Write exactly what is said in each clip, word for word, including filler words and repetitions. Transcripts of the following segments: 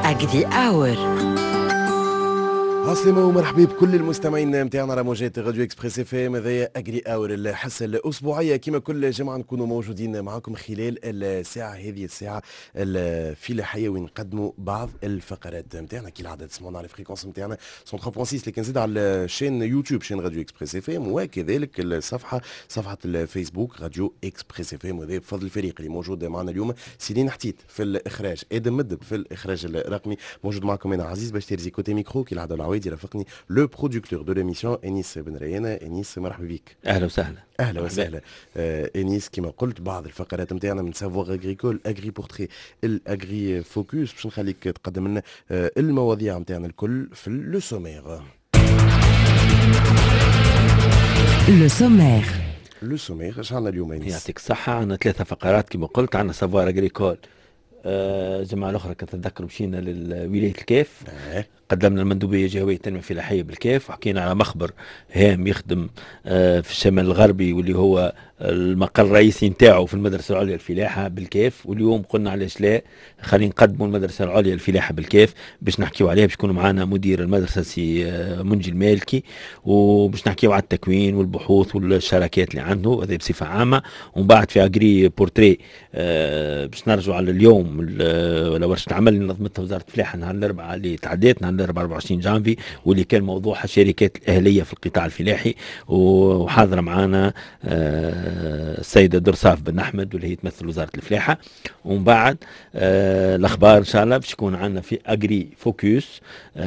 أجري أور. عسلامة ومرحبا بكل المستمعين متاعنا على موجات راديو اكسبريس اف ام. هذايا اجري اور، الحصه الاسبوعيه كما كل جمعه نكونوا موجودين معكم خلال الساعه هذه الساعه الفلاحيه وين نقدموا بعض الفقرات متاعنا كي العاده تسمعونا على الفريكونس متاعنا مية وثلاثة فاصلة ستة، لكن زيد على الشين يوتيوب شين راديو اكسبريس اف ام، وكذلك الصفحه صفحه الفيسبوك راديو اكسبريس اف ام. وهذا بفضل الفريق اللي موجود معنا اليوم، سيرين حتيت في الاخراج، ادم مدب في الاخراج الرقمي، موجود معكم انا عزيز باش ترزي كوتي ميكرو كي العاده العوايدي رافقني لو برودكتور دو ليميسيون انيس بن ريانه. انيس مرحبا بك. اهلا وسهلا. اهلا وسهلا. آه انيس كما قلت بعض الفقرات نتاعنا من سافوار اغريكول، اغري بورتري، الاغري فوكس، باش نخليك تقدم لنا آه المواضيع نتاعنا الكل في لو سومير. لو سومير لو سومير اش عندنا اليوم انيس؟ يعطيك الصحة. عندنا ثلاثة فقرات كما قلت. عندنا سافوار اغريكول، آه جماعة الأخرى كنتذكر مشينا لولاية الكيف، آه. قدمنا المندوبية الجهوية التنمية الفلاحية بالكيف، وحكينا على مخبر هام يخدم آه في الشمال الغربي، واللي هو المقر الرئيسي نتاعو في المدرسة العليا الفلاحة بالكيف. واليوم قلنا علاش لا خلينا نقدموا المدرسة العليا الفلاحة بالكيف باش نحكيوا عليها. باش يكونوا معنا مدير المدرسة سي آه منجي المالكي، وباش نحكيوا على التكوين والبحوث والشراكات اللي عنده هذا بصفة عامة. ومن بعد في اجري بورتري آه باش نرجعوا على اليوم ولا ورشة العمل اللي نظمتها وزارة الفلاحة نهار الأربعاء اللي تعديت، نهار الأربعاء أربعة وعشرين جانفي، واللي كان موضوعها الشركات الأهلية في القطاع الفلاحي. وحاضرة معنا آه السيدة درصاف بن أحمد واللي هي تمثل وزارة الفلاحة. ومن بعد آه الأخبار إن شاء الله باش يكون عندنا في أجري فوكس آه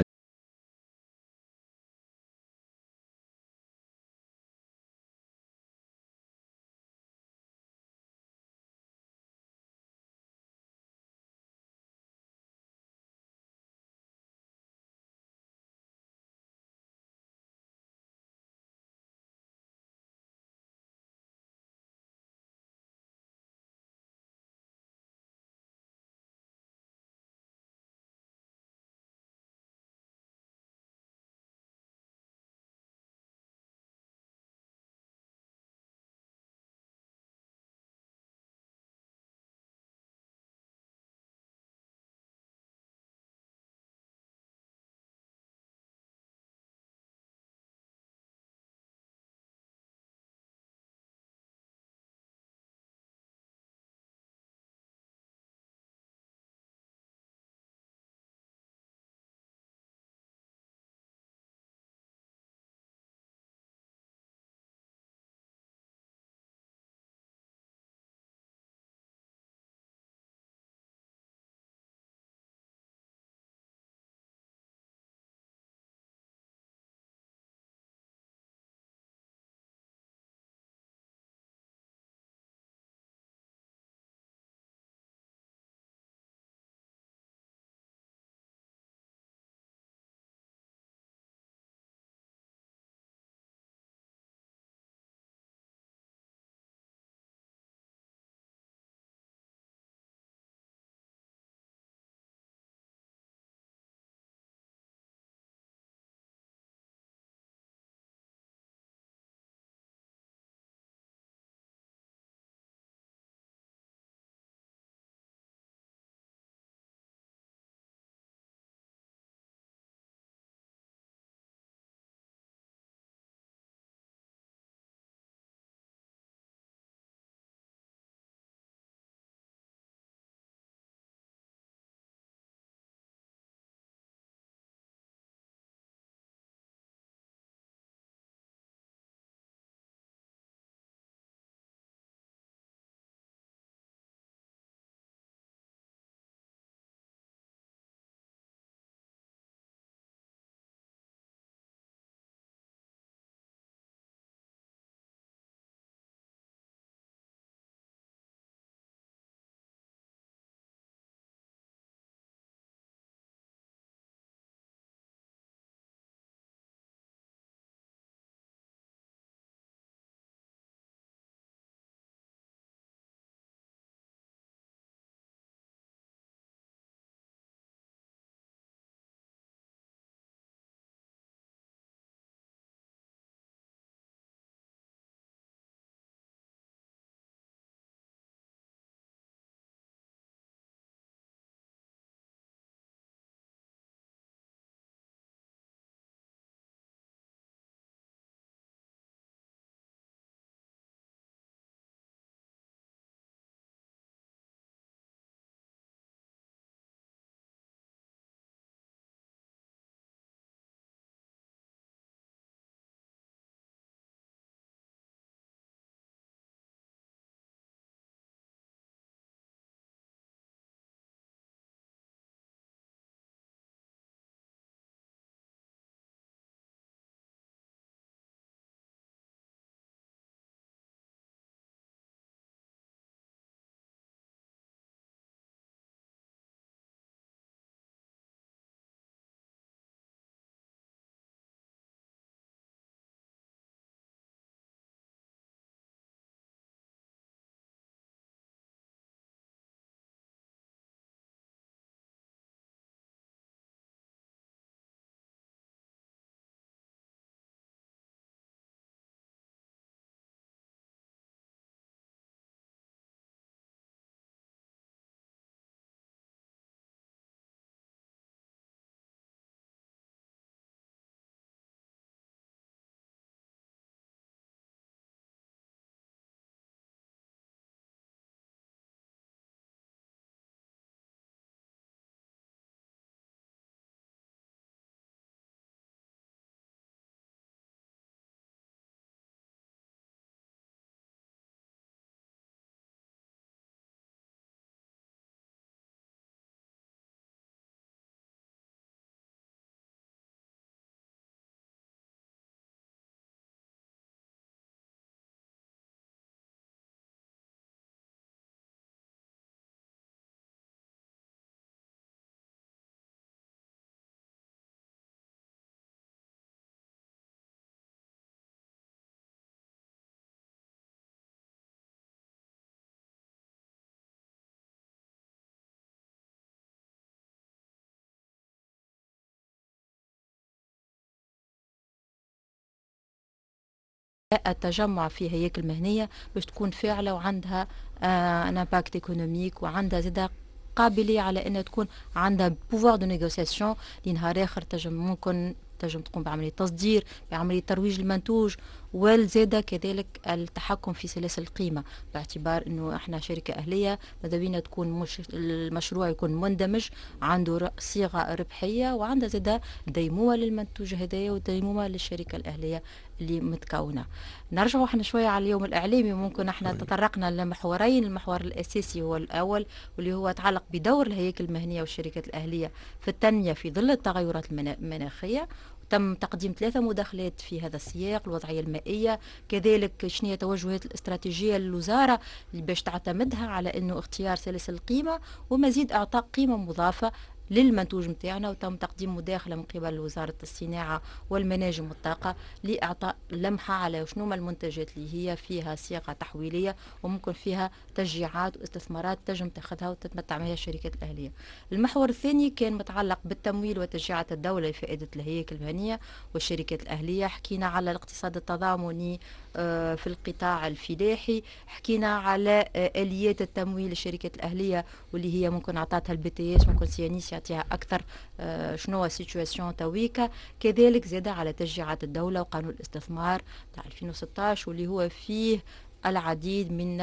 التجمع في هياكل مهنية باش تكون فاعلة وعندها آه ان امباكت ايكونوميك وعندها زيادة قابلة على أنها تكون عندها بوفوار دو نيغوسياسيون لنهار آخر تجم ممكن تجم تقوم بعملية تصدير، بعملية ترويج المنتوج، والزادة كذلك التحكم في سلاسل القيمة، باعتبار أنه احنا شركة أهلية ماذا بينا تكون مش المشروع يكون مندمج عنده صيغة ربحية وعنده زادة ديمومة للمنتوج هدايا وديمومة للشركة الأهلية اللي متكونة. نرجع احنا شوية على اليوم الإعلامي، ممكن احنا تطرقنا لمحورين، المحور الأساسي هو الأول واللي هو يتعلق بدور الهياكل المهنية والشركات الأهلية في التنمية في ظل التغيرات المناخية. تم تقديم ثلاثة مداخلات في هذا السياق، الوضعية المائية، كذلك شنو هي التوجهات الاستراتيجية للوزارة باش تعتمدها على أنه اختيار سلاسل القيمة ومزيد إعطاء قيمة مضافة للمنتوج متاعنا. وتم تقديم مداخلة من قبل وزارة الصناعة والمناجم والطاقة لإعطاء لمحة على شنو المنتجات اللي هي فيها صيغة تحويلية وممكن فيها تشجيعات واستثمارات تجم تاخذها وتتمتع بها الشركات الأهلية. المحور الثاني كان متعلق بالتمويل وتشجيعات الدولة لفائدة الهياكل المهنية والشركات الأهلية. حكينا على الاقتصاد التضامني في القطاع الفلاحي، حكينا على آليات التمويل للشركات الأهلية واللي هي ممكن عطاتها البي تي اس، ممكن سيانيس يعطيها أكثر شنو هو سيتواسيون تويكا. كذلك زاد على تشجيعات الدولة وقانون الاستثمار تاع ألفين وستة عشر واللي هو فيه العديد من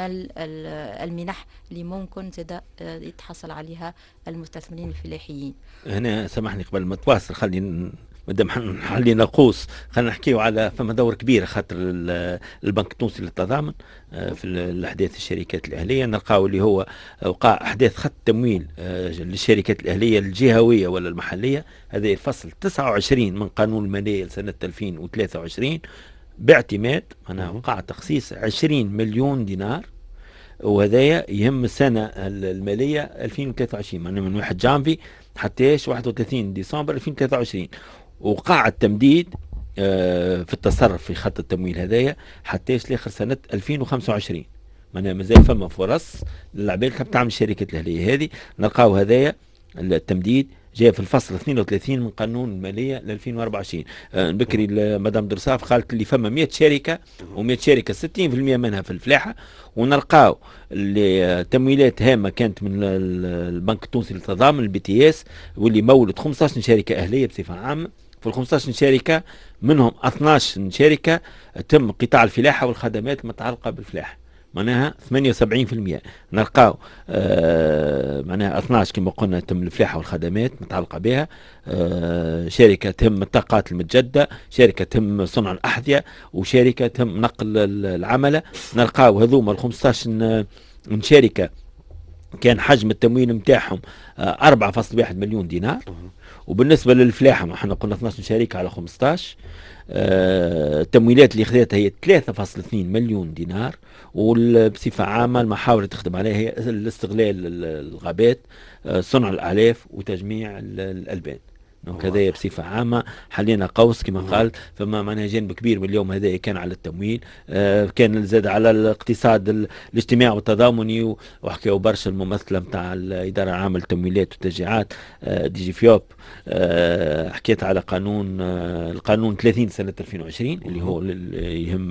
المنح اللي ممكن زاد يتحصل عليها المستثمرين الفلاحيين. هنا سامحني قبل ما تواصل خلينا مادام حلينا نقوص خلينا نحكيو على فما دور كبير خاطر البنك التونسي للتضامن في الاحداث الشركات الاهليه. نلقاو اللي هو وقع احداث خط تمويل للشركات الاهليه الجهويه ولا المحليه، هذا الفصل تسعة وعشرين من قانون الماليه لسنه ألفين وثلاثة وعشرين باعتماد معناها وقع تخصيص عشرين مليون دينار، وهذايا يهم السنه الماليه ألفين وثلاثة وعشرين معناها من واحد جانفي حتى واحد وثلاثين ديسمبر ألفين وثلاثة وعشرين. وقع التمديد في التصرف في خط التمويل هذايا حتى لاخر سنه ألفين وخمسة وعشرين. معناها مازال فما فرص للعباد اللي تعمل الشركات الاهليه هذه. نلقاو هذايا التمديد جاء في الفصل اثنين وثلاثين من قانون الماليه ل ألفين وأربعة وعشرين. آه بكري مدام درصاف قالت لي فما مئة شركه و100 شركه ستين بالمئة منها في الفلاحه، ونلقاو اللي تمويلات هامه كانت من البنك التونسي للتضامن البي تي اس واللي مولت خمسة عشر شركه اهليه بصفه عامه. في ال خمسة عشر شركه منهم اثناش شركه تم قطاع الفلاحه والخدمات المتعلقه بالفلاحه، معناها ثمانية وسبعين بالمئة. نلقاو آه معناها اثناش كما قلنا تم الفلاحه والخدمات متعلقه بها، آه شركه تم الطاقات المتجدده، شركه تم صنع الاحذيه، وشركه تم نقل العمله. نلقاو هذوما ال خمسة عشر من شركه كان حجم التمويل نتاعهم آه أربعة فاصلة واحد مليون دينار. وبالنسبه للفلاحه ما احنا قلنا اثناش شركه على خمسة عشر، آه التمويلات اللي خذتها هي ثلاثة فاصلة اثنين مليون دينار. وبصفه عامه المحاور اللي تخدم عليها هي الاستغلال الغابات، آه صنع الاعلاف وتجميع الالبان. دونك هذايا بصفه عامه حلينا قوس كما قال. فما معناها جانب كبير من اليوم هذايا كان على التمويل، آه كان زاد على الاقتصاد الاجتماعي والتضامني. وحكيوا برشا الممثله نتاع الاداره العامه للتمويلات والتشجيعات آه دي جي فيوب، آه حكيت على قانون آه القانون ثلاثين سنه ألفين وعشرين اللي هو يهم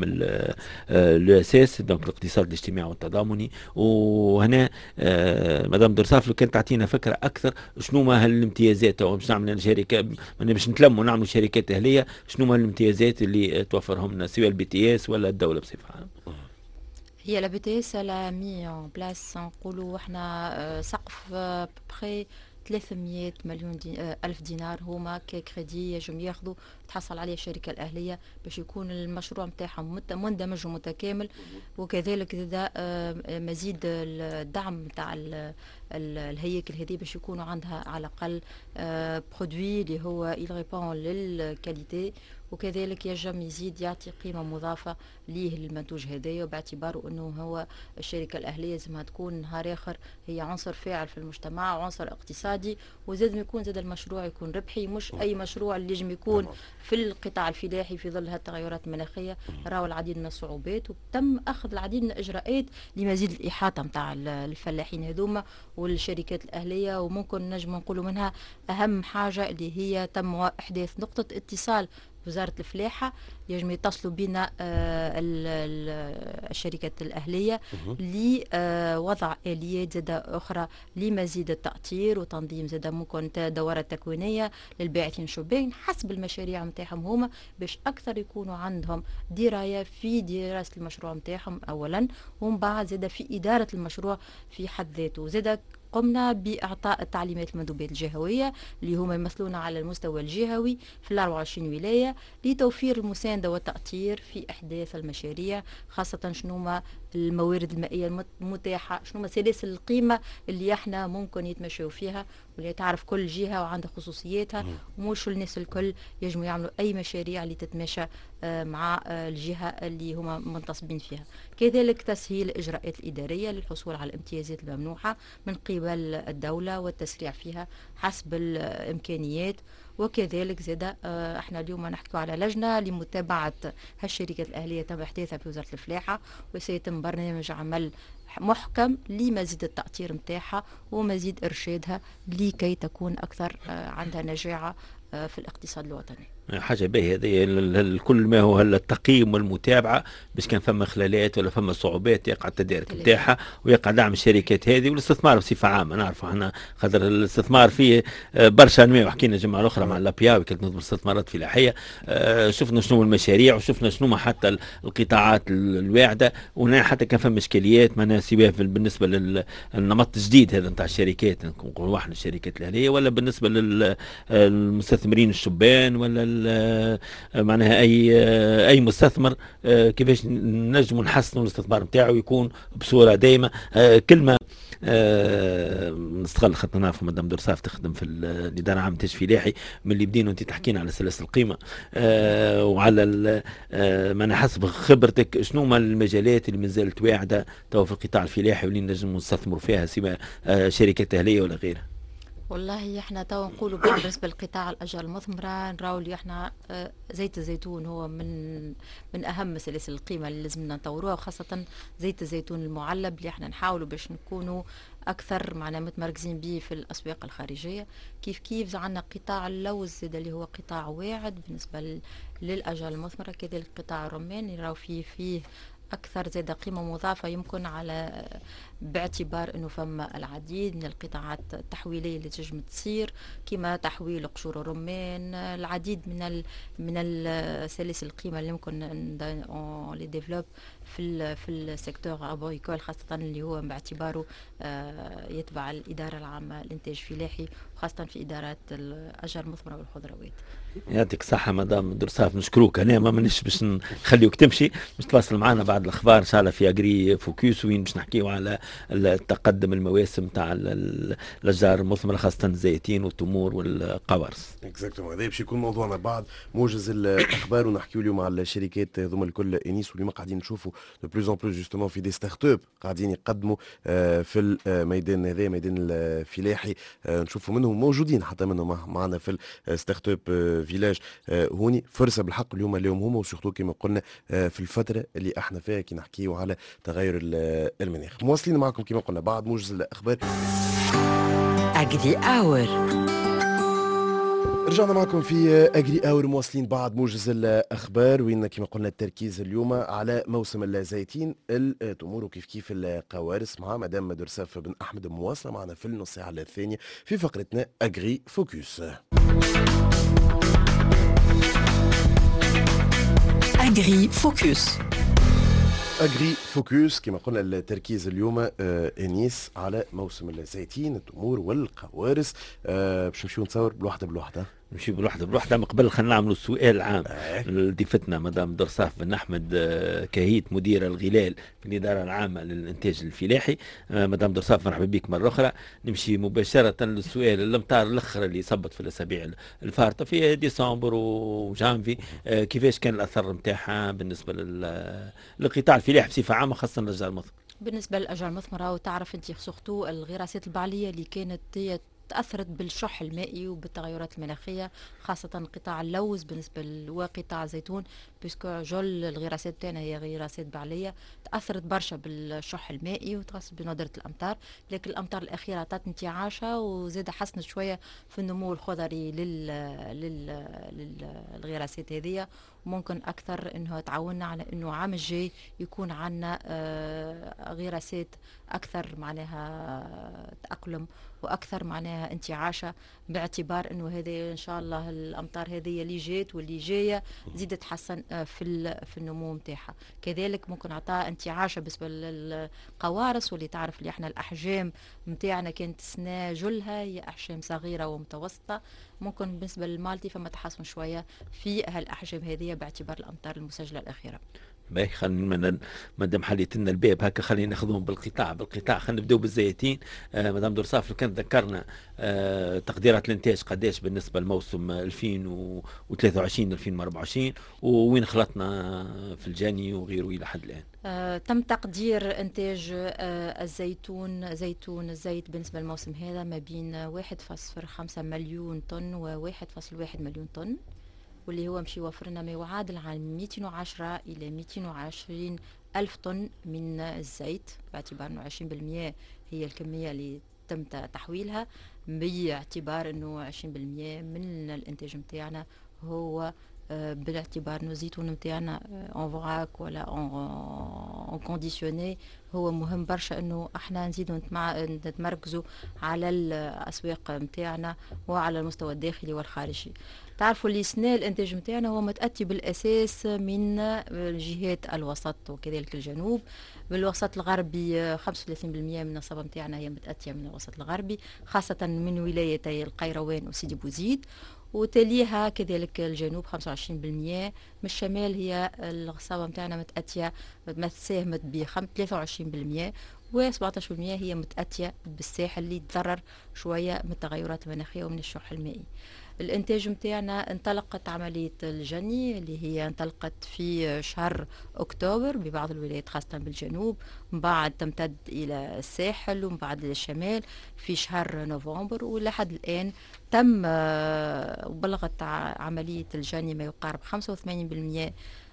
الاساس دونك الاقتصاد الاجتماعي والتضامني. وهنا آه مدام درصاف لو كانت تعطينا فكره اكثر شنو ما هالامتيازات او باش نعمل شركه باش نتلموا نعملوا شركات اهليه، شنو ما الامتيازات اللي توفرهم لنا سواء البي تي اس ولا الدوله بصفه عامه؟ هي لا بي تي اس لا مي اون بلاس نقولوا احنا سقف بخي ثلاثمئة مليون دي ألف دينار هما ككريدي يجم ياخذوا تحصل عليه الشركة الأهلية باش يكون المشروع نتاعهم مندمج ومتكامل. وكذلك زاد مزيد الدعم نتاع الهياكل هذه باش يكونوا عندها على الأقل برودوي اللي هو il répond للكاليتي، وكذلك يجم يزيد يعطي قيمة مضافة ليه للمنتوج هذايا، وباعتباره أنه هو الشركة الأهلية لازمها تكون نهار آخر هي عنصر فاعل في المجتمع وعنصر اقتصادي، وزاد ما يكون زاد المشروع يكون ربحي، مش أي مشروع اللي يجم يكون في القطاع الفلاحي في ظل هالتغيرات المناخية. راهو العديد من الصعوبات وتم أخذ العديد من الإجراءات لمزيد الإحاطة متاع الفلاحين هذوما والشركات الأهلية. وممكن نجم نقولوا منها أهم حاجة اللي هي تم إحداث نقطة اتصال وزارة الفلاحة يجب يتصلوا بنا الشركات الأهلية لوضع آليات زادة أخرى لمزيد التأطير وتنظيم زادة ممكن دورات تكوينية للباعثين الشبان حسب المشاريع متاعهم هما باش أكثر يكونوا عندهم دراية في دراسة المشروع متاعهم أولا، ومن بعد زادة في إدارة المشروع في حد ذاته. زادة قمنا بإعطاء التعليمات المندوبات الجهوية اللي هما يمثلون على المستوى الجهوي في ال أربعة وعشرين ولاية لتوفير المساندة والتأطير في إحداث المشاريع، خاصة شنو ما الموارد المائية المتاحة، شنو ما سلاسل القيمة اللي احنا ممكن يتمشوا فيها، واللي تعرف كل جهة وعندها خصوصياتها، ومش الناس الكل يجموا يعملوا أي مشاريع اللي تتماشى مع الجهة اللي هما منتصبين فيها. كذلك تسهيل الإجراءات الإدارية للحصول على الامتيازات الممنوحة من قبل الدولة والتسريع فيها حسب الإمكانيات. وكذلك زاد احنا اليوم نحكي على لجنة لمتابعة هالشركات الأهلية تم إحداثها في وزارة الفلاحة، وسيتم برنامج عمل محكم لمزيد التأطير متاعها ومزيد إرشادها لكي تكون أكثر عندها نجاعة في الاقتصاد الوطني. حاجة باهية هذه، كل ما هو التقييم والمتابعة باش كان فما خلالات ولا فما صعوبات يقع التدارك نتاعها ويقع دعم الشركات هذه والاستثمار بصفة عامة. نعرفوا احنا خاطر الاستثمار فيه برشا انواع، وحكينا الجمعة الأخرى مع لابياوي كانت نظم الاستثمارات فلاحية، شفنا شنو المشاريع وشفنا شنو حتى القطاعات الواعدة، وهنا حتى كان فما إشكاليات معناها سواء بالنسبة للنمط الجديد هذا نتاع الشركات، نقولوا احنا الشركات الأهلية، ولا بالنسبة للمستثمرين الشبان ولا معناها اي اي مستثمر، كيفاش نجموا نحسنوا الاستثمار نتاعو يكون بصوره دائمه. كلمه نستغل خاطر نعرفوا مدام درساف تخدم في الاداره العامه للانتاج الفلاحي، من اللي بدينا انت تحكينا على سلاسل القيمه وعلى ما انا حسب خبرتك شنو هما المجالات اللي مازالت واعده تو في القطاع الفلاحي واللي نجموا نستثمروا فيها سواء شركات اهليه ولا غيرها؟ والله احنا تو نقولوا بالنسبه للقطاع الاشجار المثمره نراو اللي احنا زيت الزيتون هو من من اهم سلاسل القيمه اللي لازمنا نطوروها، وخاصه زيت الزيتون المعلب اللي احنا نحاولوا باش نكونوا اكثر معنا متمركزين به في الاسواق الخارجيه. كيف كيف عندنا قطاع اللوز زاد اللي هو قطاع واعد بالنسبه للاشجار المثمره، كذلك قطاع الرمان نراو فيه فيه أكثر زاد قيمة مضافة يمكن على باعتبار أنه فما العديد من القطاعات التحويلية اللي تجم تصير كما تحويل قشور الرمان، العديد من ال من السلاسل القيمة اللي ممكن لي ديفلوب في ال في السيكتور أبويكول، خاصة اللي هو باعتباره يتبع الإدارة العامة للإنتاج الفلاحي، وخاصة في إدارات الأشجار المثمرة والخضروات. يعطيك الصحة مدام درساف، نشكروك. أنا ما منش باش نخليوك تمشي، باش تواصل معنا بعد الأخبار إن شاء الله في أجري فوكيس، وين باش نحكيو على التقدم المواسم تاع الأشجار المثمرة خاصة الزيتين والتمور والقوارص. اكزاكتومون، هذا باش يكون موضوعنا بعد موجز الأخبار، ونحكيو اليوم على الشركات هذوما الكل انيس، واليوم قاعدين نشوفوا دو بلوز اون بلوس جوستومون في دي ستارت اب قاعدين يقدموا في الميدان هذا ميدان الفلاحي، نشوفوا منهم موجودين حتى منهم معنا في الستارت اب فيلاج هوني. فرصه بالحق اليوم اليوم هما، وسورتو كما قلنا في الفتره اللي احنا فيها كي نحكيو على تغير المناخ. مواصلين معكم كما قلنا بعد موجز الاخبار. أجري أور، رجعنا معكم في أجري أور مواصلين بعد موجز الأخبار، وين كما قلنا التركيز اليوم على موسم الزيتين التمور وكيف كيف القوارص مع مدام درساف بن أحمد. مواصلة معنا في النص ساعة الثانية في فقرتنا أجري فوكس. أجري فوكس أجري فوكس كما قلنا التركيز اليوم آه انيس على موسم الزيتين التمور والقوارص. آه باش نمشيو نتصور بالوحده بالوحده نمشي بالوحده بالوحده. من قبل خلينا نعملوا السؤال العام لضيفتنا مدام درساف بن احمد كهيت مديره الغلال في الاداره العامه للانتاج الفلاحي. مدام درساف مرحبا بك مره اخرى. نمشي مباشره للسؤال الامطار الاخر اللي صبت في الاسابيع الفارطه في ديسمبر وجانفي، كيفاش كان الاثر نتاعها بالنسبه للقطاع الفلاحي بصفه عامه خاصه الاشجار المثمره؟ بالنسبه للاشجار المثمره، وتعرف انت سورتو الغراسات البعليه اللي كانت هي تأثرت بالشح المائي وبالتغيرات المناخية، خاصة قطاع اللوز بالنسبة وقطاع الزيتون، بيسكو جل الغراسات بتاعنا هي غراسات بعلية، تأثرت برشا بالشح المائي وتأثرت بندرة الأمطار. لكن الأمطار الأخيرة عطت انتعاشة وزاد حسنت شوية في النمو الخضري لل... لل... للغراسات هذه. ممكن أكثر أنه تعاوننا على أنه عام الجاي يكون عنا غراسات أكثر معناها تأقلم وأكثر معناها انتعاشة، باعتبار أنه هذه إن شاء الله الأمطار هذه اللي جات واللي جاية زيد تحسن في في النمو متاعها. كذلك ممكن عطاها انتعاشة بالنسبة للقوارص، واللي تعرف اللي احنا الأحجام متاعنا كانت سنة جلها هي أحجام صغيرة ومتوسطة، ممكن بالنسبة للمالتي فما تحسن شوية في هالأحجام هذه باعتبار الأمطار المسجلة الأخيرة. باهي خلينا مادام حليت لنا الباب هكا خلينا ناخذهم بالقطاع بالقطاع. خلينا نبداو بالزيتين. آه مدام درصاف لو كان ذكرنا آه تقديرات الانتاج قداش بالنسبه لموسم ألفين وثلاثة وعشرين ألفين وأربعة وعشرين ووين خلطنا في الجاني وغيره الى حد الان؟ آه تم تقدير انتاج آه الزيتون زيتون الزيت بالنسبه للموسم هذا ما بين واحد فاصلة خمسة مليون طن و واحد فاصلة واحد مليون طن، واللي هو مشي يوفرنا ما يعادل عن مئتين وعشرة إلى مئتين وعشرين ألف طن من الزيت، باعتبار أنه عشرين بالمئة هي الكمية اللي تم تحويلها، باعتبار أنه عشرين بالمئة من الإنتاج متاعنا هو بالاعتبار انه الزيتون نتاعنا اون فراك ولا اون كونديسيوني، هو مهم برشا انه احنا نزيدوا نتمركزوا على الاسواق نتاعنا وعلى المستوى الداخلي والخارجي. تعرفوا اللي سنة الانتاج نتاعنا هو متاتي بالاساس من جهات الوسط وكذلك الجنوب. بالوسط الغربي خمسة وثلاثين بالمئة من النصابة نتاعنا هي متاتيه من الوسط الغربي، خاصه من ولايتي القيروان وسيدي بوزيد، وتليها كذلك الجنوب خمسة وعشرين بالمئة. من الشمال هي الغصابة متاعنا متأتية ساهمت ب ثلاثة وعشرين بالمئة، و سبعة عشر بالمئة هي متأتية بالساحل اللي تضرر شوية من التغيرات المناخية ومن الشح المائي. الانتاج متاعنا انطلقت عملية الجني اللي هي انطلقت في شهر اكتوبر ببعض الولايات خاصة بالجنوب، من بعد تمتد الى الساحل ومن بعد للشمال في شهر نوفمبر، ولحد الان تم وبلغت عملية الجني ما يقارب خمسة وثمانين بالمئة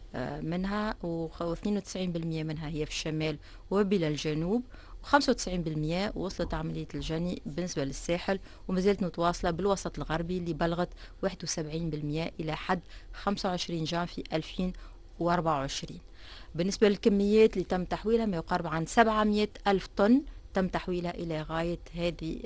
منها، واثنين وتسعين بالمئة منها هي في الشمال وبلا الجنوب، وخمسة وتسعين بالمئة وصلت عملية الجني بالنسبة للساحل، ومازالت متواصلة بالوسط الغربي اللي بلغت واحد وسبعين بالمئة إلى حد خمسة وعشرين جانفي ألفين وأربعة وعشرين. بالنسبة للكميات اللي تم تحويلها ما يقارب عن سبعمئة ألف طن تم تحويلها إلى غاية هذه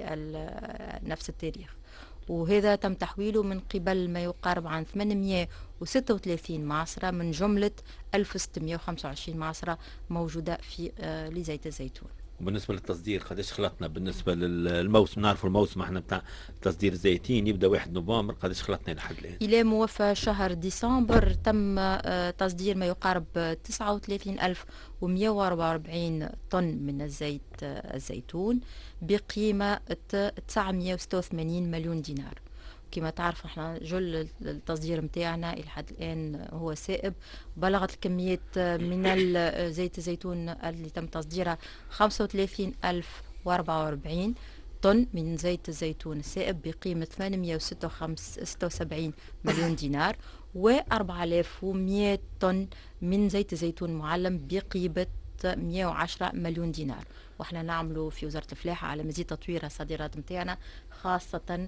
نفس التاريخ، وهذا تم تحويله من قبل ما يقارب عن ثمانمئة وستة وثلاثين معصرة من جملة ألف وستمئة وخمسة وعشرين معصرة موجودة في لزيت الزيتون. وبالنسبه للتصدير قداش خلطنا بالنسبه للموسم؟ نعرفوا الموسم احنا بتاع تصدير الزيتين يبدا واحد نوفمبر، قداش خلطنا لحد الان؟ الى موفى شهر ديسمبر تم تصدير ما يقارب تسعة وثلاثين ألف ومئة وأربعة وأربعين طن من الزيت الزيتون بقيمه تسعمئة وستة وثمانين مليون دينار. كما تعرف احنا جل التصدير متاعنا الى حد الان هو سائب، بلغت الكميات من زيت الزيتون اللي تم تصديرها خمسة وثلاثين ألف وأربعة وأربعين طن من زيت الزيتون السائب بقيمة ثمانمئة وستة وسبعين مليون دينار، و أربعة آلاف ومئة طن من زيت الزيتون المعلم بقيمة مئة وعشرة مليون دينار. واحنا نعملوا في وزارة الفلاحة على مزيد تطوير الصادرات متاعنا، خاصة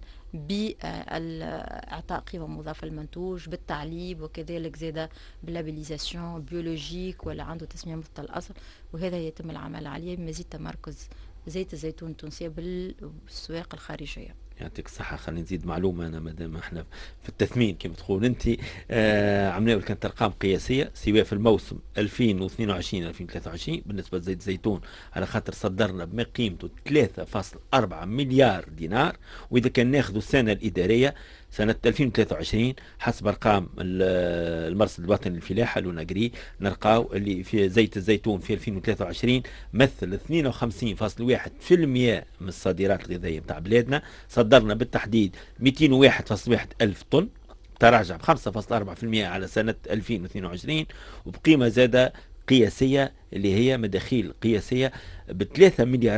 بإعطاء قيمة مضافة للمنتوج بالتعليب، وكذلك زادة باللابيليزاسيون بيولوجيك ولا عنده تسمية مثل الأصل، وهذا يتم العمل عليه بمزيد تمركز زيت الزيتون التونسية بالسواق الخارجية. يعطيك الصحة. خلينا نزيد معلومة أنا مادام احنا في التثمين كما تقول أنت، آه عملنا كانت أرقام قياسية سواء في الموسم ألفين واثنين وعشرين ألفين وثلاثة وعشرين بالنسبة لزيت الزيتون، على خاطر صدرنا بما قيمته ثلاثة فاصلة أربعة مليار دينار، وإذا كان ناخذ السنة الإدارية سنة ألفين وثلاثة وعشرين حسب أرقام المرصد الوطني للفلاحة لوناغري نلقاو اللي في زيت الزيتون في ألفين وثلاثة وعشرين مثل اثنين وخمسين فاصلة واحد بالمئة من الصادرات الغذائية نتاع بلادنا. صدرنا بالتحديد مئتين وواحد فاصلة واحد ألف طن، تراجع ب خمسة فاصلة أربعة بالمئة على سنة ألفين واثنين وعشرين، وبقيمة زادة قياسية اللي هي مداخيل قياسية بثلاثة مليارات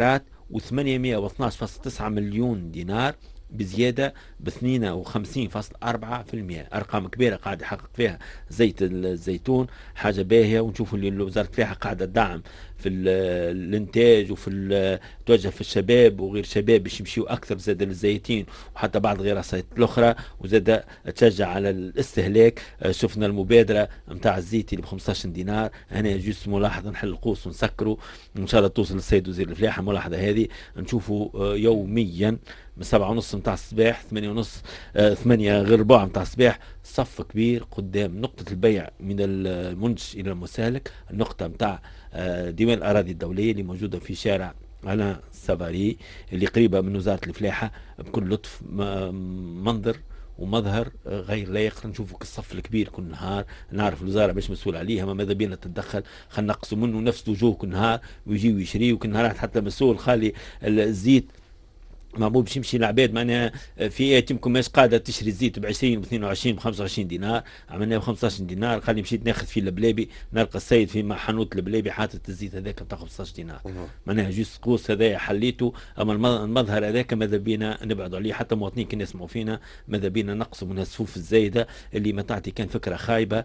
وثمانمائة واثني عشر فاصلة تسعة مليون دينار بزيادة ب اثنين وخمسين فاصلة أربعة بالمئة. أرقام كبيرة قاعد يحقق فيها زيت الزيتون، حاجة باهية. ونشوفوا اللي وزارة الفلاحة قاعدة تدعم في الانتاج وفي توجه في الشباب وغير شباب باش يمشيوا اكثر زاد للزيتين وحتى بعض غير السيط الاخرى، وزاد تشجع على الاستهلاك. شفنا المبادره نتاع الزيت اللي ب خمسطاش دينار، هنا جوست ملاحظه نحل القوس ونسكروا ان شاء الله توصل للسيد وزير الفلاحه. ملاحظه هذه نشوفوا يوميا من سبعة ونص متاع الصباح ثمانية ونص آه ثمانية غير ربع متاع الصباح صف كبير قدام نقطة البيع من المنتج إلى المستهلك، النقطة متاع آه ديوان الأراضي الدولية اللي موجودة في شارع أنا سافاري اللي قريبة من وزارة الفلاحة. بكل لطف منظر ومظهر غير لائق. نشوفوا الصف الكبير كل نهار، نعرف الوزاره مش مسؤول عليها، ما ماذا بينا تتدخل، خلينا نقصوا منه نفس وجوه كل نهار ويجي ويشري، وكل نهار حتى مسؤول خالي الزيت معمول باش يمشي العباد معناها فئات يمكن ماش قاعده تشري الزيت ب عشرين ب اثنين وعشرين ب خمسة وعشرين دينار، عملناه ب خمسطاش دينار. خلي مشيت ناخذ في البلابي نلقى السيد في حانوت البلابي حاطط الزيت هذاك بتاع خمسطاش دينار. معناها جوست قوس هذايا حليته. اما المظهر هذاك ماذا بينا نبعدوا عليه، حتى مواطنين كي يسمعوا فينا ماذا بينا نقصوا من الصفوف الزايده اللي ما تعطي كان فكره خايبه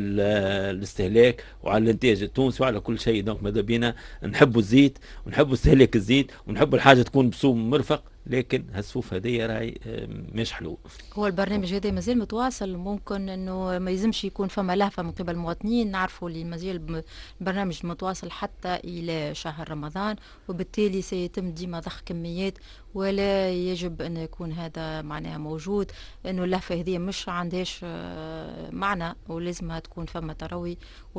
للاستهلاك وعلى الانتاج التونسي وعلى كل شيء. دونك ماذا بينا نحبوا الزيت ونحبوا استهلاك الزيت ونحبوا الحاجه تكون بسوم مرفق، لكن هالصوف هذيا راهي مش حلو. هو البرنامج هذا مازال متواصل، ممكن انه ما يلزمش يكون فما لهفه من قبل المواطنين، نعرفوا اللي مازال البرنامج متواصل حتى الى شهر رمضان، وبالتالي سيتم ديما ضخ كميات ولا يجب ان يكون هذا معناها موجود، انه اللهفه هذه مش عندهاش معنى ولازمها تكون فما تروي،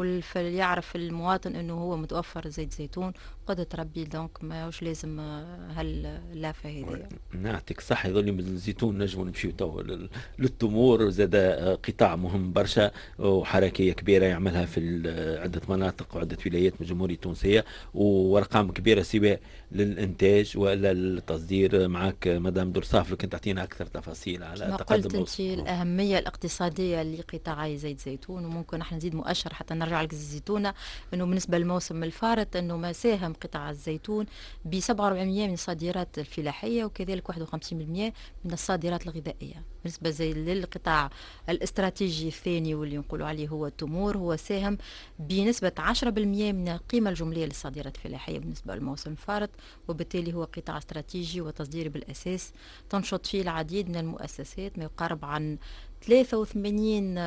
ويعرف المواطن انه هو متوفر زيت زيتون قد تربي، دونك ماهوش لازم هاللهفه هذه. نعطيك صح، يظل من الزيتون نجموا نمشيو تو للتمور، زاد قطاع مهم برشا وحركيه كبيره يعملها في عده مناطق وعده ولايات من الجمهوريه التونسيه، وارقام كبيره سواء للانتاج ولا للتصدير. معك مدام درصاف لو كنت تعطينا اكثر تفاصيل على ما قلت انت الاهميه الاقتصاديه لقطاعي زيت زيتون، وممكن احنا نزيد مؤشر حتى نرجع لك الزيتونه، انه بالنسبه للموسم الفارط انه ما ساهم قطاع الزيتون ب سبعة وأربعين بالمئة من الصادرات الفلاحيه، وكذلك واحد وخمسين بالمئة من الصادرات الغذائيه. بالنسبه زي للقطاع الاستراتيجي الثاني واللي نقولوا عليه هو التمور، هو ساهم بنسبه عشرة بالمئة من القيمه الجمليه للصادرات الفلاحيه بالنسبه للموسم الفارط، وبالتالي هو قطاع استراتيجي وتصديري بالاساس تنشط فيه العديد من المؤسسات، ما يقارب عن ثلاثة وثمانين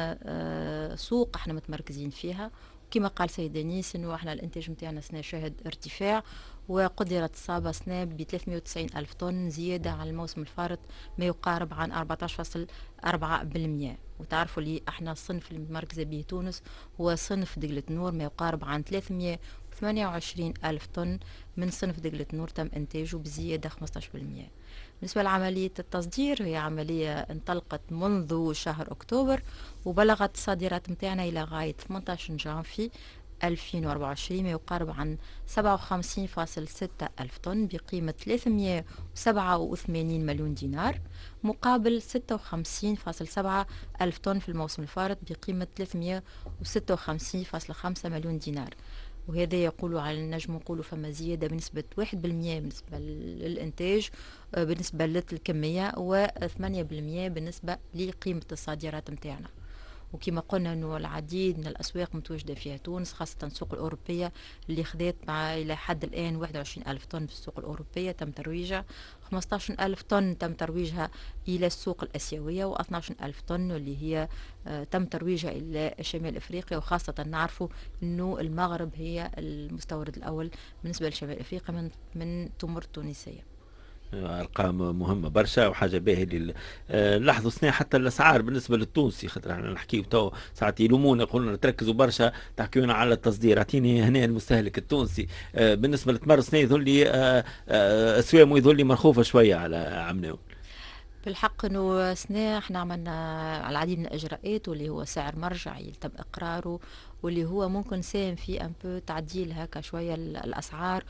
سوق احنا متمركزين فيها. كما قال سيد دنيس انه احنا الانتاج نتاعنا سنه شاهد ارتفاع، وقدرت الصابة سنة ب ثلاثمئة وتسعين ألف طن زيادة على الموسم الفارط، ما يقارب عن أربعة عشر فاصلة أربعة بالمئة. وتعرفوا لي احنا الصنف المركزة به تونس هو صنف دقلة نور، ما يقارب عن ثلاثمئة وثمانية وعشرين ألف طن من صنف دقلة نور تم إنتاجه بزيادة خمسة عشر بالمئة. بالنسبة لعملية التصدير، هي عملية انطلقت منذ شهر أكتوبر، وبلغت الصادرات متاعنا إلى غاية ثمانية عشر جانفي ألفين وأربعة وعشرين ما يقارب عن سبعة وخمسين فاصلة ستة ألف طن بقيمة ثلاثمئة وسبعة وثمانين مليون دينار، مقابل ستة وخمسين فاصلة سبعة ألف طن في الموسم الفارط بقيمة ثلاثمئة وستة وخمسين فاصلة خمسة مليون دينار. وهذا يقول على النجم نقولوا فما زيادة بنسبة واحد بالمئة بالنسبة للإنتاج بالنسبة للكمية، وثمانية بالمئة بالنسبة لقيمة الصادرات متاعنا. وكما قلنا انه العديد من الاسواق متواجده فيها تونس، خاصه السوق الاوروبيه اللي خذت مع الى حد الان واحد وعشرين ألف طن في السوق الاوروبيه تم ترويجها، خمسة عشر ألف طن تم ترويجها الى السوق الاسيويه، واثني عشر ألف طن اللي هي آه تم ترويجها الى شمال افريقيا. وخاصه نعرفوا انه المغرب هي المستورد الاول بالنسبه لشمال افريقيا من من تمر التونسيه. ارقام مهمه برشا وحاجه باهيه لل لاحظوا سنة حتى الاسعار بالنسبه للتونسي، خاطر احنا نحكيو تو ساعات يلومونا يقولوا تركزوا برشا تحكيونا على التصدير. اعطيني هنا المستهلك التونسي بالنسبه للتمر سنة يظل لي اسوامه يظل لي مرخوفه شويه على عمناوي. بالحق انه سنة احنا عملنا العديد من الاجراءات واللي هو سعر مرجعي تم اقراره، واللي هو ممكن ساهم في ان بو تعديل هكا شويه الاسعار،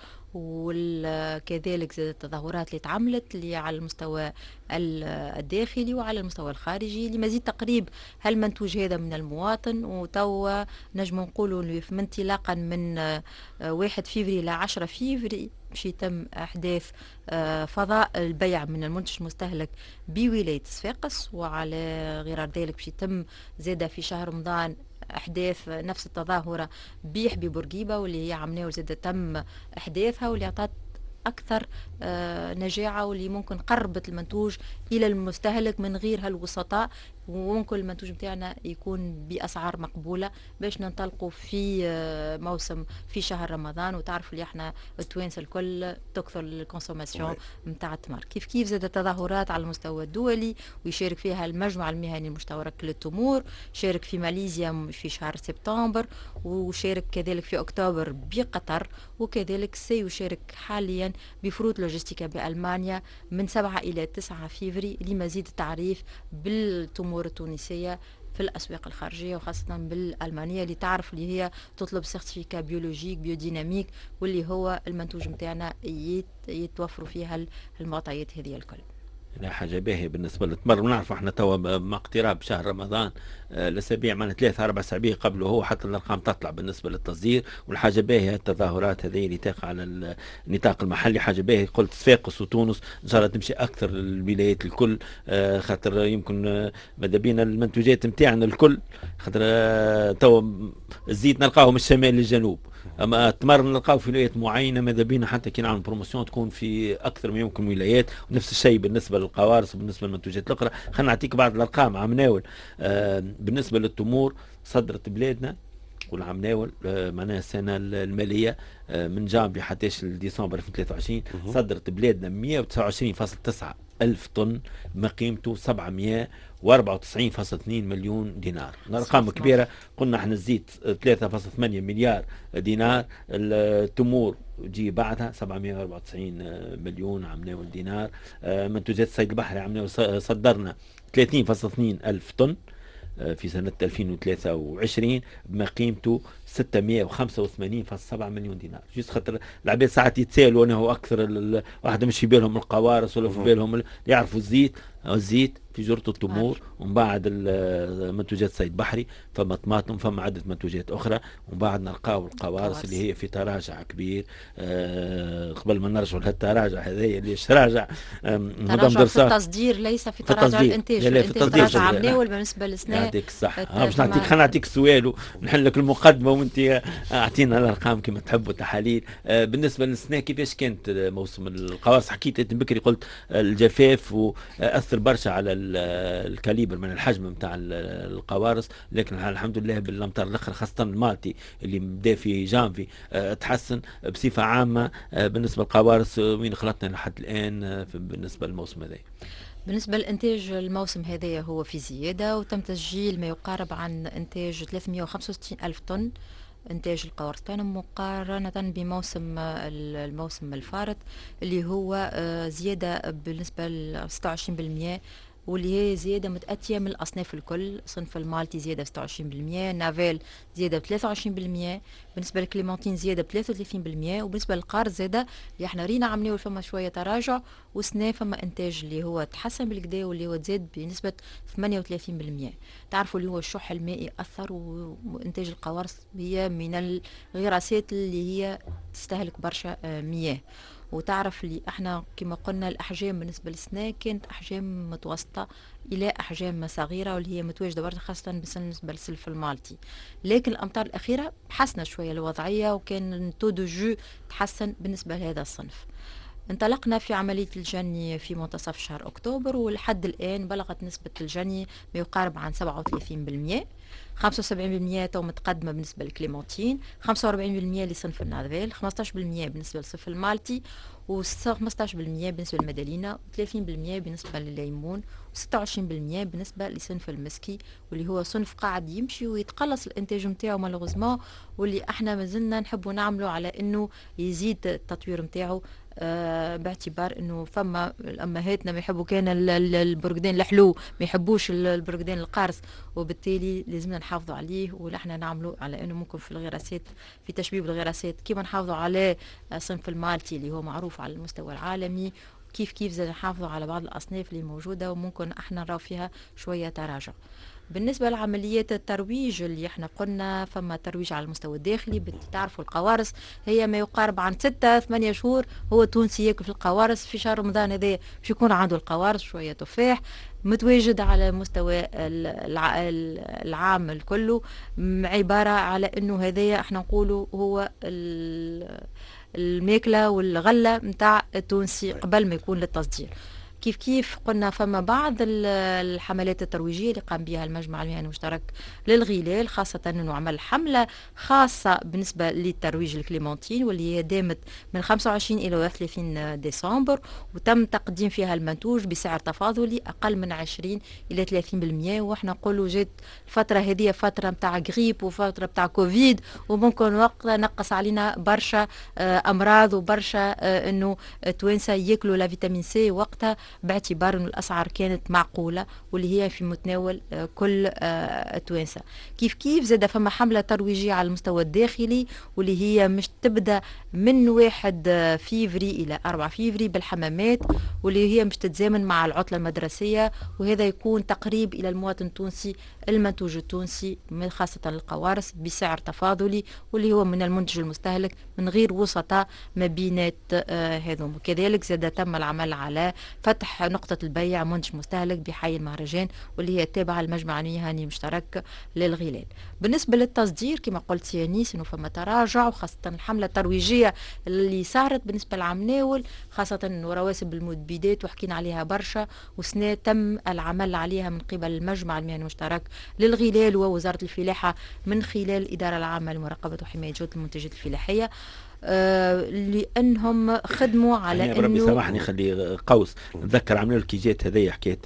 وكذلك زاد التظاهرات اللي تعملت اللي على المستوى الداخلي وعلى المستوى الخارجي لمزيد تقريب هالمنتوج هذا من المواطن. وتوا نجم نقولوا من انطلاقا من واحد فيفري إلى عشرة فيفري باش يتم احداث فضاء البيع من المنتج المستهلك بولايه صفاقس، وعلى غير ذلك باش يتم زاده في شهر رمضان احداث نفس التظاهره بحبي بورقيبه واللي هي عمليه وزاده تم احداثها، واللي اعطت اكثر آه نجاعه، واللي ممكن قربت المنتوج الى المستهلك من غير هالوسطاء، وممكن المنتوج بتاعنا يكون باسعار مقبوله باش ننطلقوا في آه موسم في شهر رمضان. وتعرفوا اللي احنا التوانسه الكل تكثر الكونسوماسيون نتاع التمر. كيف كيف زادت تظاهرات على المستوى الدولي ويشارك فيها المجمع المهني المشترك للتمور، شارك في ماليزيا في شهر سبتمبر، وشارك كذلك في اكتوبر بقطر، وكذلك سيشارك حاليا بفروت لوجستيكا بألمانيا من سبعة إلى تسعة فيفري لمزيد التعريف بالتمور التونسية في الأسواق الخارجية، وخاصة بالألمانية اللي تعرف اللي هي تطلب سيرتيفيكا بيولوجيك بيوديناميك، واللي هو المنتوج متاعنا يتوفروا فيها المعطيات هذه الكل. لا حاجة باهية بالنسبة للتمر. ونعرف احنا توا مع اقتراب شهر رمضان الاسابيع معنا ثلاثة اربع اسابيع قبله هو حتى الارقام تطلع بالنسبة للتصدير، والحاجة باهية التظاهرات هذه اللي تقع على النطاق المحلي حاجة باهية. قلت صفاقس وتونس ان شاء الله تمشي اكثر الولايات الكل، خاطر يمكن ماذا بينا المنتوجات نتاعنا الكل، خاطر توا الزيت نلقاوه من الشمال للجنوب، اما التمر نلقاو في ولايات معينه ماذا بينا حتى كي نعمل بروموسيون تكون في اكثر من يمكن ولايات. ونفس الشيء بالنسبه للقوارص وبالنسبه للمنتوجات الاخرى. خلينا نعطيك بعض الارقام. عم ناول آه بالنسبه للتمور صدرت بلادنا كل عم ناول آه معناها السنه الماليه آه من جانفي حتى ديسمبر ألفين وثلاثة وعشرين صدرت بلادنا مئة وتسعة وعشرين فاصلة تسعة ألف طن ما قيمته سبعمئة وأربعة وتسعين فاصلة اثنين مليون دينار. ارقام كبيره. قلنا احنا الزيت ثلاثة فاصلة ثمانية مليار دينار، التمور جي بعدها سبعمئة وأربعة وتسعين مليون عمناول دينار. منتوجات الصيد البحري عمناول صدرنا ثلاثين فاصلة اثنين ألف طن في سنة ألفين وثلاثة وعشرين بما قيمته ستمئة وخمسة وثمانين فاصلة سبعة مليون دينار. جيست خاطر العباد ساعات يتسالوا انه اكثر واحد مش في بالهم القوارص ولا في بالهم يعرفوا الزيت. الزيت في جرة التمور، ومن بعد منتوجات صيد بحري، فما طماطم، فما عدة منتوجات أخرى، ومن بعد نلقاو القوارص اللي هي في تراجع كبير. آه قبل ما نرجعوا لهالتراجع هذايا اللي تراجع تراجع في التصدير ليس في تراجع الانتاج. الانتاج تراجع عمناول بالنسبة للسنة. يعطيك الصحة. باش نعطيك خلينا نعطيك السؤال ونحل لك المقدمة وانت اعطينا الارقام كما تحب وتحاليل. آه بالنسبة للسنة كيفاش كانت موسم القوارص؟ حكيت انت بكري قلت الجفاف واثر برشا على الكاليبر من الحجم نتاع القوارص، لكن الحمد لله بالامطار الاخرى خاصه المالتي اللي بدا في جانفي اه تحسن بصفه عامه. اه بالنسبه للقوارص وين خلطنا لحد الان اه بالنسبه للموسم هذا؟ بالنسبة للإنتاج الموسم هذا هو في زيادة، وتم تسجيل ما يقارب عن إنتاج ثلاثمئة وخمسة وستين ألف طن إنتاج القوارص تاعنا مقارنة بموسم الموسم الفارط اللي هو زيادة بالنسبة ل ستة وعشرين بالمئة، واللي هي زيادة متأتية من الأصناف الكل. صنف المالتي زيادة ب ستة وعشرين بالمئة، نافيل زيادة ب ثلاثة وعشرين بالمئة، بالنسبة للكليمونتين زيادة ب ثلاثة وثلاثين بالمئة، وبالنسبة للقارص زيادة اللي احنا رينا عمليه فما شوية تراجع، وسنة فما إنتاج اللي هو تحسن بالكدا واللي هو تزاد بنسبة ثمانية وثلاثين بالمئة. تعرفوا اللي هو الشح المائي أثر، وإنتاج القوارص هي من الغراسات اللي هي تستهلك برشا مياه. وتعرف اللي احنا كما قلنا الاحجام بالنسبه للسنه كانت احجام متوسطه الى احجام صغيره، واللي هي متواجده برشا خاصه بالنسبه للسلف المالتي. لكن الامطار الاخيره حسنا شويه الوضعيه، وكان تو دو جو تحسن بالنسبه لهذا الصنف. انطلقنا في عملية الجني في منتصف شهر أكتوبر، ولحد الآن بلغت نسبة الجني ما يقارب عن سبعة وثلاثين بالمئة. خمسة وسبعين بالمئة تو متقدمة بالنسبة للكليمونتين، خمسة وأربعين بالمئة لصنف النافيل، خمسة عشر بالمئة بالنسبة للصنف المالتي، و15 بالمئة بالنسبة للمدالينا، و30 بالمئة بالنسبة للليمون، وستة وعشرين بالمئة بالنسبة لصنف المسكي، واللي هو صنف قاعد يمشي ويتقلص الانتاج نتاعو مالوغوزمون، واللي احنا مازلنا نحبوا نعملوا على انه يزيد التطوير نتاعو. آه باعتبار انه فما امهاتنا ما يحبوا كان البرقدان الحلو، ما يحبوش البرقدان القارص، وبالتالي لازمنا نحافظوا عليه. ونحن نعملوا على انه ممكن في الغراسات في تشبيب الغراسات كيما نحافظوا على صنف المالتي اللي هو معروف على المستوى العالمي، كيف كيف زي نحافظوا على بعض الأصناف اللي موجودة وممكن احنا نراو فيها شوية تراجع. بالنسبة لعمليات الترويج اللي احنا قلنا فما ترويج على المستوى الداخلي، تعرفوا القوارص هي ما يقارب عن ستة ثمانية شهور هو التونسي ياكل في القوارص. في شهر رمضان هذا باش يكون عنده القوارص شوية تفاح متواجد على مستوى العام الكله، عبارة على انه هذايا احنا نقولوا هو الماكلة والغلة متاع التونسي قبل ما يكون للتصدير. كيف كيف قلنا فما بعض الحملات الترويجية اللي قام بها المجمع المهني المشترك للغلال، خاصة أنه عمل حملة خاصة بالنسبة للترويج الكليمونتين واللي هي دامت من خمسة وعشرين إلى واحد وثلاثين ديسمبر، وتم تقديم فيها المنتوج بسعر تفاضلي أقل من عشرين إلى ثلاثين بالمئة. وإحنا نقولوا جات الفترة هذه فترة متاع غريب وفترة متاع كوفيد، وممكن وقتها نقص علينا برشا أمراض وبرشا أنه التوانسة ياكلوا لا فيتامين سي وقتها، باعتبار أن الأسعار كانت معقولة واللي هي في متناول كل التوانسة. كيف كيف زاد فما حملة ترويجية على المستوى الداخلي واللي هي مش تبدأ من واحد فيفري إلى أربعة فيفري بالحمامات، واللي هي مش تتزامن مع العطلة المدرسية، وهذا يكون تقريب إلى المواطن التونسي المنتوج التونسي من خاصة القوارص بسعر تفاضلي واللي هو من المنتج المستهلك من غير وسطاء ما بينات هذوم. وكذلك زاد تم العمل على فتح نقطة البيع منتج مستهلك بحي المهرجان واللي هي تابعة للمجمع المهني المشترك للغلال. بالنسبة للتصدير كما قلت يا نيس انه فما تراجع، وخاصة الحملة الترويجية اللي صارت بالنسبة للعمناول، خاصة انه رواسب المبيدات وحكينا عليها برشا، وسنة تم العمل عليها من قبل المجمع المهني المشترك للغلال ووزارة الفلاحة من خلال الإدارة العامة لمراقبة وحماية جودة المنتجات الفلاحية. آه لانهم خدموا على يعني انه ربي سامحني خلي قوس نتذكر عملوا كي جات هذه حكايه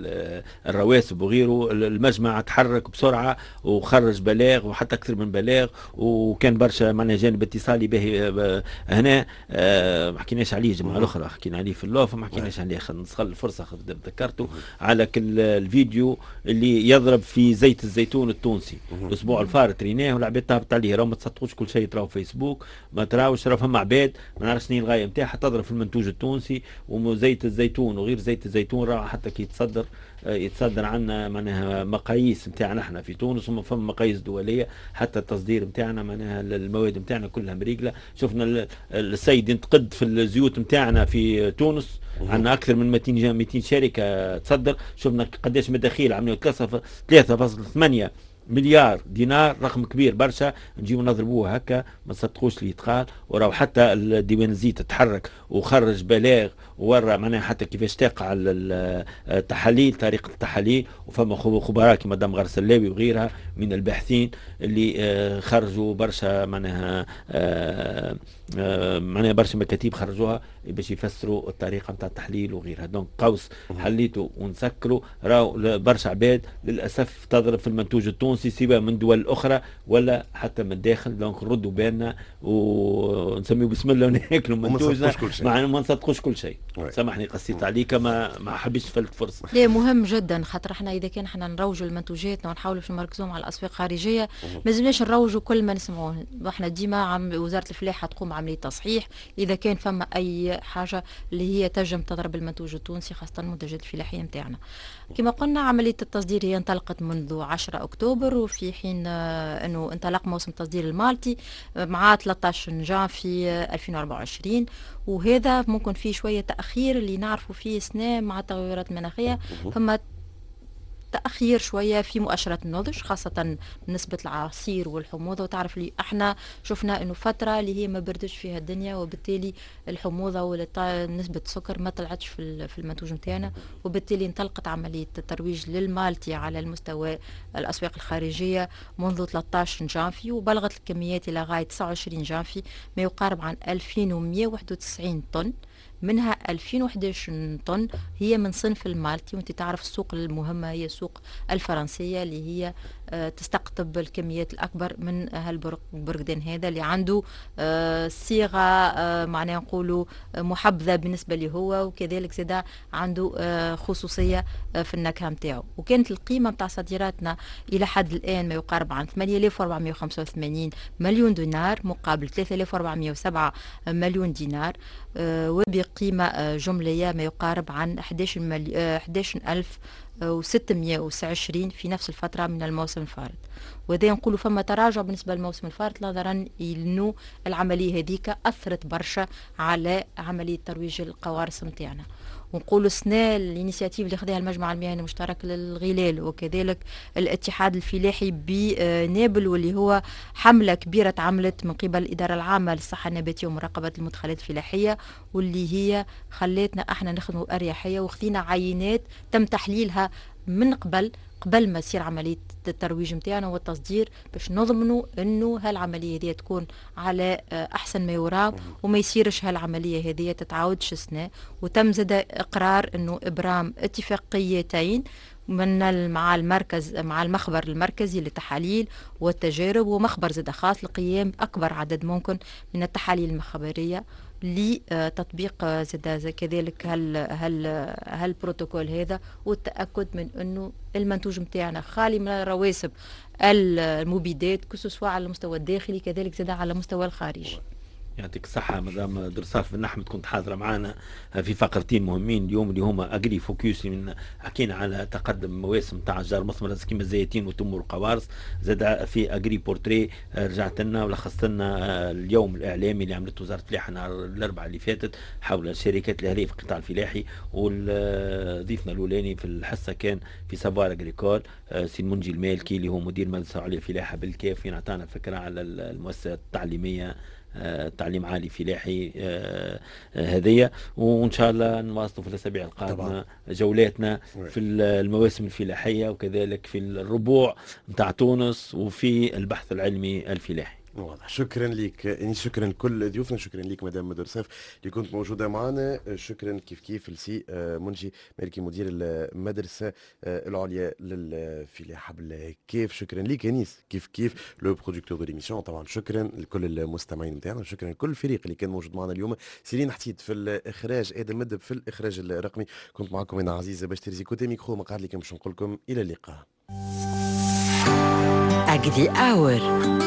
الرواسب وغيره، المجمع تحرك بسرعه وخرج بلاغ وحتى اكثر من بلاغ، وكان برشا معنا جانب اتصالي به هنا آه ما حكيناش عليه الجمعه الاخرى، حكينا عليه في اللوف ما حكيناش عليه، نستغل الفرصه ذكرته على كل الفيديو اللي يضرب في زيت الزيتون التونسي الاسبوع الفارط ريناه والعباد تهبط عليه، راهو ما تصدقوش كل شيء تراو فيسبوك، ما تراوش راه فما عباد ما نعرفش شنو الغايه نتاعها تضرب في المنتوج التونسي وزيت الزيتون وغير زيت الزيتون، راه حتى كي يتصدر يتصدر عنا معناها مقاييس نتاعنا احنا في تونس، وما فما مقاييس دوليه حتى التصدير نتاعنا معناها المواد نتاعنا كلها مريقله. شفنا السيد ينتقد في الزيوت نتاعنا في تونس، عندنا اكثر من مئتين شركه تصدر، شفنا قداش مداخيل عملوا ثلاثة فاصلة ثمانية مليار دينار، رقم كبير برشا، نجيو نضربوه هكا ما تصدقوش اللي يتقال. وراو حتى الديوان الزيت تحرك وخرج بلاغ وورا معناها حتى كيفاش تقع التحاليل، طريقه التحاليل، وفما خبراء كما مدام غار سلاوي وغيرها من الباحثين اللي خرجوا برشا معناها معناها برشا مكاتيب خرجوها باش يفسروا الطريقه نتاع التحليل وغيرها. دونك قوس حليته ونسكروا، راهو برشا عباد للاسف تضرب في المنتوج التونسي سواء من دول اخرى ولا حتى من الداخل. دونك نردوا بالنا ونسميو بسم الله وناكلوا منتوجنا مع ما نصدقوش كل شيء. سامحني قصيت عليك، ما ما حبيتش فلت فرصه. لا مهم جدا، خاطر احنا اذا كان احنا نروجوا المنتوجاتنا ونحاولوا باش نركزوهم على الاسواق الخارجيه ما لازمناش نروجوا كل ما نسمعوه. احنا ديما عم وزاره الفلاحه تقوم عمليه تصحيح اذا كان فما اي حاجه اللي هي تنجم تضرب المنتوج التونسي خاصه المنتجات الفلاحيه نتاعنا. كما قلنا عمليه التصدير هي انطلقت منذ عشرة اكتوبر، وفي حين انه انطلق موسم التصدير المالتي مع ثلاثة عشر جانفي ألفين وأربعة وعشرين، وهذا ممكن فيه شويه تاخير اللي نعرفوا فيه سنه مع التغيرات المناخيه، فما تأخير شوية في مؤشرات النضج خاصة نسبة العصير والحموضة. وتعرف لي احنا شفنا انه فترة اللي هي ما بردش فيها الدنيا، وبالتالي الحموضة ونسبة السكر ما طلعتش في في المنتوج نتاعنا، وبالتالي انطلقت عملية الترويج للمالتي على المستوى الأسواق الخارجية منذ ثلاثة عشر جانفي، وبلغت الكميات إلى غاية تسعة وعشرين جانفي ما يقارب عن ألفين ومئة وواحد وتسعين طن، منها ألفين وإحدى عشر طن هي من صنف المالتي. وانت تعرف السوق المهمة هي السوق الفرنسية اللي هي تستقطب الكميات الأكبر من هالبرقدان هذا اللي عنده صيغة معناها نقولوا محبذة بالنسبة لي هو، وكذلك زاد عنده خصوصية في النكهة متاعه. وكانت القيمة متاع صادراتنا إلى حد الآن ما يقارب عن ثمانية آلاف وأربعمائة وخمسة وثمانين مليون دينار مقابل ثلاثة آلاف وأربعمائة وسبعة مليون دينار، وبقيمة جملية ما يقارب عن أحد عشر ألف وستمائة وعشرين في نفس الفترة من الموسم الفارط. وذا نقولوا فما تراجع بالنسبة للموسم الفارط، نظرا إنه العملية هذيك أثرت برشا على عملية ترويج القوارص متاعنا. ونقولوا السنة الانيشياتيف اللي خذها المجمع المهني المشترك للغلال وكذلك الاتحاد الفلاحي بنابل، واللي هو حملة كبيرة تعملت من قبل الإدارة العامة للصحة النباتية ومراقبة المدخلات الفلاحية، واللي هي خلتنا احنا نخدموا أريحية وخذينا عينات تم تحليلها من قبل قبل ما يصير عملية الترويج متاعنا والتصدير، باش نضمنوا انه هالعملية هذه تكون على احسن ما يرام وما يصيرش هالعملية هذه تتعاودش سنة. وتم زاد اقرار انه ابرام اتفاقيتين من مع المركز مع المخبر المركزي للتحاليل والتجارب، ومخبر زاد خاص لقيام اكبر عدد ممكن من التحاليل المخبرية لتطبيق زاد كذلك هال هال هالبروتوكول هذا، والتأكد من انه المنتوج متاعنا خالي من رواسب المبيدات كسوا على المستوى الداخلي كذلك زاد على المستوى الخارجي. يعطيك الصحة مدام درصاف بن أحمد، كنت حاضرة معنا في فقرتين مهمين اليوم اللي هما أجري فوكيوس، من حكينا على تقدم مواسم تاع الجار مثمرة كيما الزيتين والتمور والقوارص، زاد في أجري بورتري رجعت لنا ولخصت لنا اليوم الإعلامي اللي عملته وزارة الفلاحة نهار الأربعاء اللي فاتت حول الشركات الأهلية في القطاع الفلاحي. وضيفنا الأولاني في الحصة كان في سافوار أجريكول سي المنجي المالكي اللي هو مدير مدرسة عليا الفلاحة بالكاف، فين أعطانا فكرة على المؤسسة التعليمية تعليم عالي فلاحي هذية. وإن شاء الله نواصلوا في الأسابيع القادمة جولاتنا في المواسم الفلاحية وكذلك في الربوع متاع تونس وفي البحث العلمي الفلاحي. واضح. شكرا لك، يعني شكرا لكل ضيوفنا، شكرا لك مدام درصاف اللي كنت موجوده معنا، شكرا كيف كيف لسي منجي مالكي مدير المدرسه العليا للفلاحه بالكيف، شكرا لك انيس كيف كيف لو برودكتور دو ليميسيون، طبعا شكرا لكل المستمعين نتاعنا، شكرا لكل الفريق اللي كان موجود معنا اليوم، سيرين حتيت في الاخراج، ادم مدب في الاخراج الرقمي، كنت معكم انا عزيزه باش ترزي كوتي ميكرو مقعد لكم باش نقول لكم الى اللقاء. أجري أور